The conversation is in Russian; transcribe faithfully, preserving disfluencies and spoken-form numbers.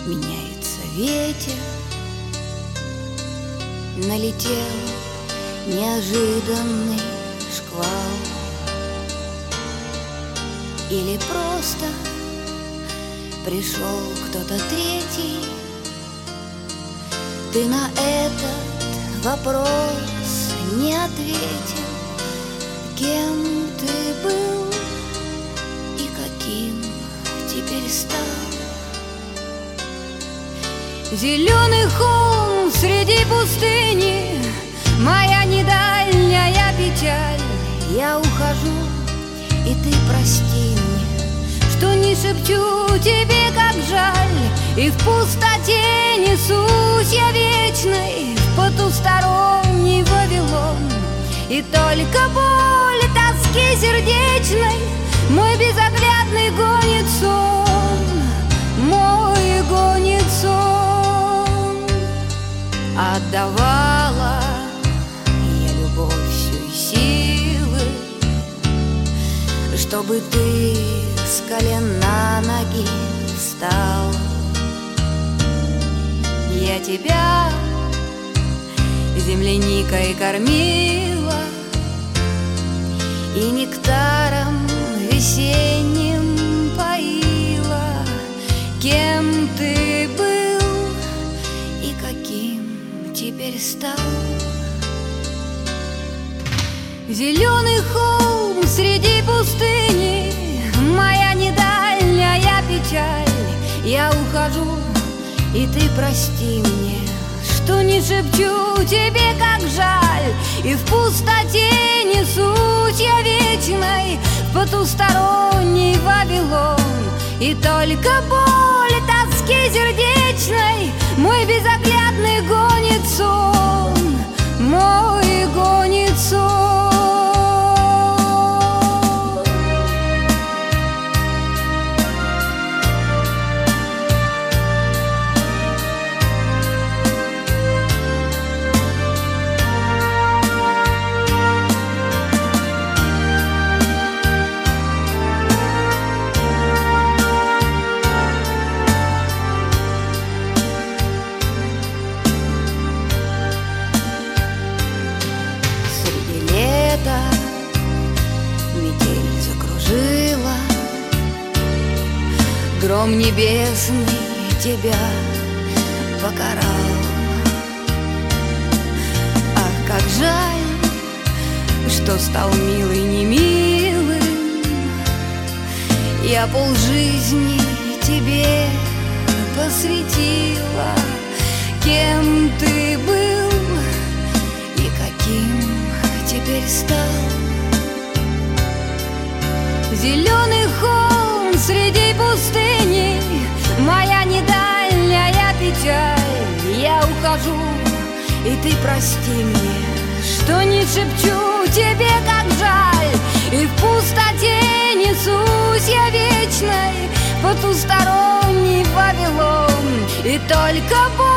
Меняется ветер, налетел неожиданный шквал. Или просто пришел кто-то третий. Ты на этот вопрос не ответил. Кем ты был и каким теперь стал? Зеленый холм среди пустыни, моя недальняя печаль. Я ухожу, и ты прости мне, что не шепчу тебе, как жаль. И в пустоте несусь я вечной в потусторонний Вавилон. И только боль тоски сердечной мой безоглядный гонит сон, мой гонит сон. Отдавала я любовь всю силы, чтобы ты с колен на ноги встал. Я тебя земляникой кормила и нектаром весенним поила. Кем ты был и каким теперь стал? Зеленый холм среди пустыни, моя недальняя печаль. Я ухожу, и ты прости мне, что не шепчу тебе, как жаль. И в пустоте несусь я вечной в потусторонний Вавилон. И только боль тоски сердечной мой безоглядный гонит сон, мой гонит сон. Метель закружила, гром небесный тебя покарал. Ах, как жаль, что стал милый немилым. Я полжизни тебе посвятила. Кем ты был и каким теперь стал? Зеленый холм среди пустыни, моя недальняя печаль. Я ухожу, и ты прости мне, что не шепчу тебе, как жаль. И в пустоте несусь я вечной в потусторонний Вавилон. И только боль